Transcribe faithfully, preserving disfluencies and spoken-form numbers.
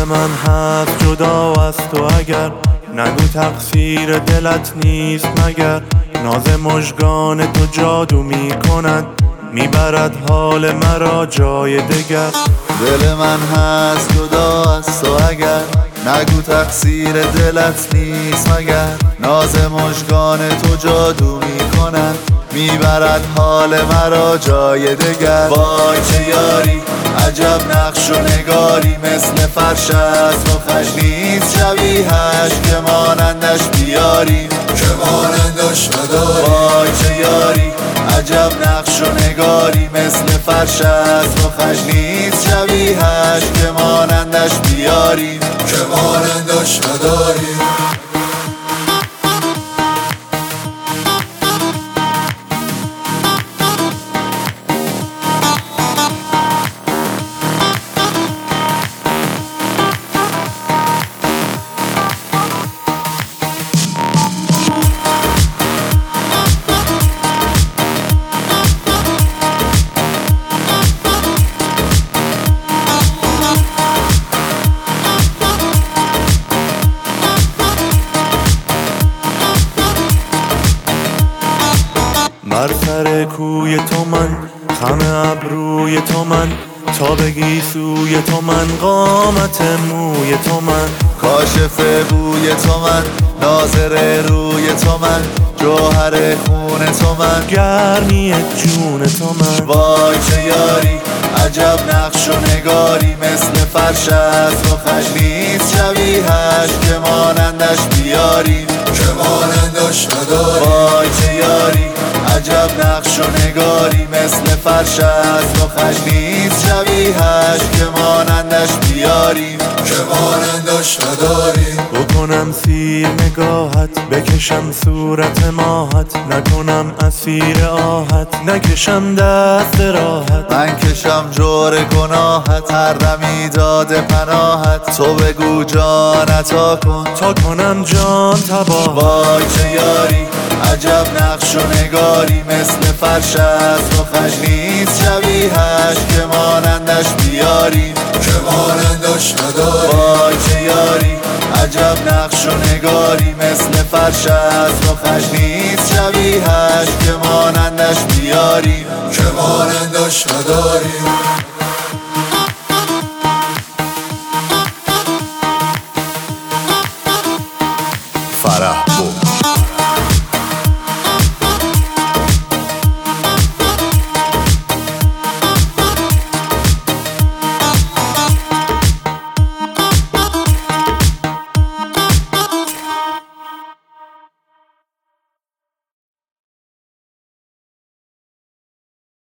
من هست جدا از تو اگر نگو تقصیر دلت نیست مگر ناز مژگان تو جادو میکند میبرد حال مرا جای دگر دل من هست جدا از تو اگر نگو تقصیر دلت نیست مگر ناز مژگان تو جادو میکند میبرد حال مرا جای دگر وای چه یاری عجب نقش و نگاری مثل فرش است و خش نیست شبیهش که مانندش بیاری که مانندش نداری وای چه یاری عجب نقش و نگاری مثل فرش است و خش نیست شبیهش که مانندش بیاری که مانندش نداری بر سر کوی تو من خم ابروی تو من تا بگی سوی تو من قامت موی تو من کاشف بوی تو من ناظر روی تو من جوهر خون تو من گرمی جون تو من وای چه یاری عجب نقش و نگاری مثل فرش است و خش نیست شبیهش که مانندش بیاری که مانندش نداری وای چه یاری عجب نقش و نگاری مثل فرش است و خش نیست شبیهش که مانندش بیاری که مانندش نداری بکنم سیر نگاهت بکشم صورت ماهت نکنم اسیر آهت نکشم دست راحت من کشم جور گناهت هر دمی داده پناهت تو بگو جان عطا کن تا کنم جان تباه وای چه یاری عجب نقش و نگاری مثل فرش است و خش نیست شبیهش که مانندش بیاری که مانندش نداری وای چه یاری عجب نقش و نگاری مثل فرش است و خش نیست شبیهش که مانندش بیاری که مانندش نداری فرح بود